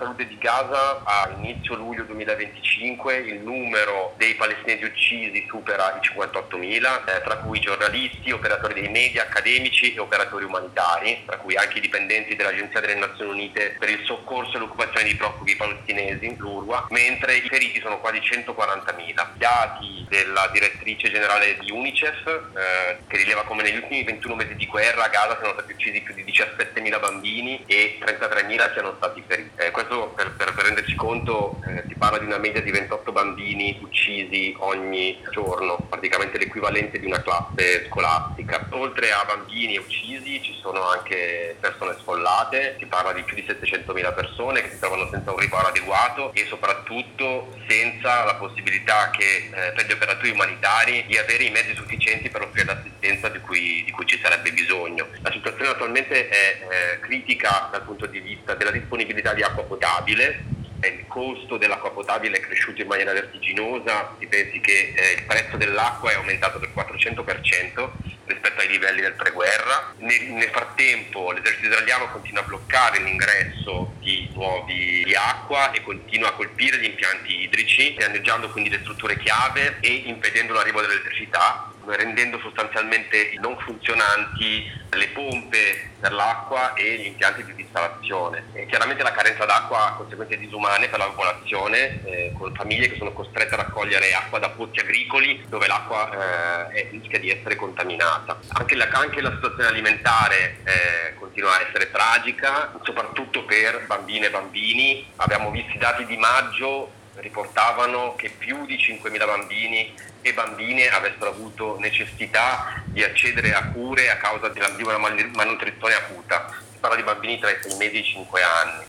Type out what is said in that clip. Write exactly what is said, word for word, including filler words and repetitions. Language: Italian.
salute di Gaza a inizio luglio duemilaventicinque il numero dei palestinesi uccisi supera i cinquantottomila, eh, tra cui giornalisti, operatori dei media, accademici e operatori umanitari, tra cui anche i dipendenti dell'Agenzia delle Nazioni Unite per il soccorso e l'occupazione dei profughi palestinesi, l'UNRWA, mentre i feriti sono quasi centoquarantamila. Dati della direttrice generale di UNICEF, eh, che rileva come negli ultimi ventuno mesi di guerra a Gaza siano stati uccisi più di diciassettemila bambini e trentatremila siano stati feriti. Eh, questo per, per, per renderci conto, eh, si parla di una media di ventotto bambini uccisi ogni giorno, praticamente l'equivalente di una classe scolastica. Oltre a bambini uccisi ci sono anche persone sfollate, si parla di più di settecentomila persone che si trovano senza un riparo adeguato e soprattutto senza la possibilità che eh, per gli operatori umanitari di avere i mezzi sufficienti per offrire l'assistenza di cui, di cui ci sarebbe bisogno. La situazione attualmente è eh, critica dal punto di vista della disponibilità di acqua potabile. Il costo dell'acqua potabile è cresciuto in maniera vertiginosa, si pensi che eh, il prezzo dell'acqua è aumentato del quattrocento per cento rispetto ai livelli del preguerra. Nel, nel frattempo l'esercito israeliano continua a bloccare l'ingresso di nuovi di acqua e continua a colpire gli impianti idrici, danneggiando quindi le strutture chiave e impedendo l'arrivo dell'elettricità, rendendo sostanzialmente non funzionanti le pompe per l'acqua e gli impianti di dissalazione. E chiaramente la carenza d'acqua ha conseguenze disumane per la popolazione, eh, con famiglie che sono costrette a raccogliere acqua da pozzi agricoli dove l'acqua eh, rischia di essere contaminata. Anche la, anche la situazione alimentare eh, continua a essere tragica, soprattutto per bambine e bambini. Abbiamo visto i dati di maggio riportavano che più di cinquemila bambini e bambine avessero avuto necessità di accedere a cure a causa della, di una malnutrizione acuta. Si parla di bambini tra i sei mesi e i cinque anni.